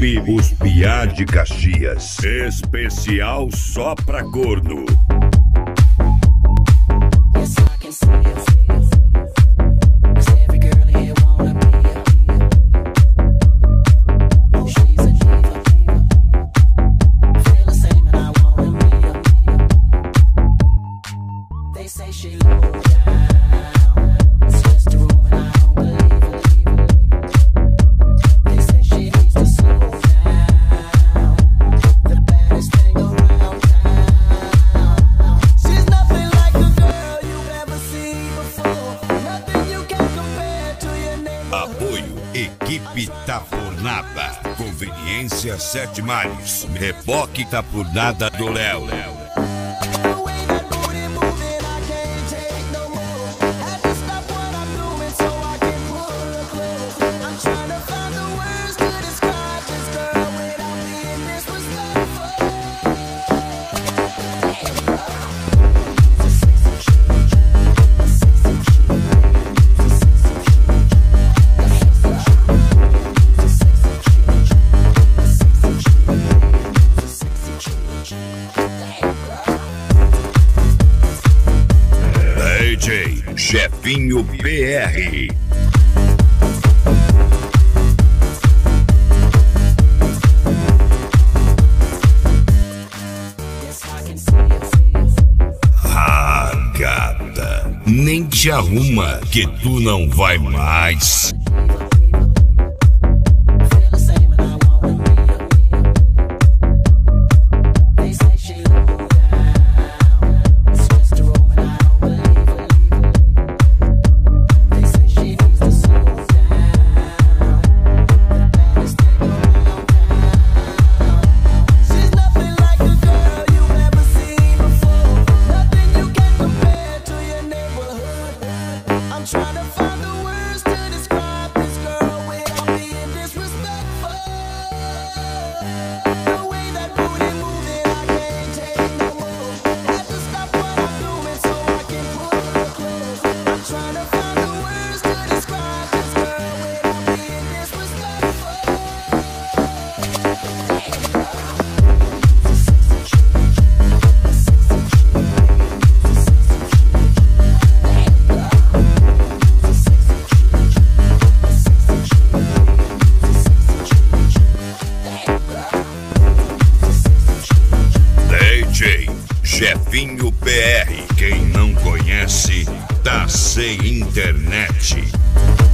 Clipe Os Piá de Caxias. Especial só pra corno. Apoio Equipe Tapurnada. Conveniência Sete Mares. Reboque Tapurnada do Léo. DJ Chefinho PR. Ah, gata, nem te arruma que tu não vai mais. Chefinho PR, quem não conhece, tá sem internet.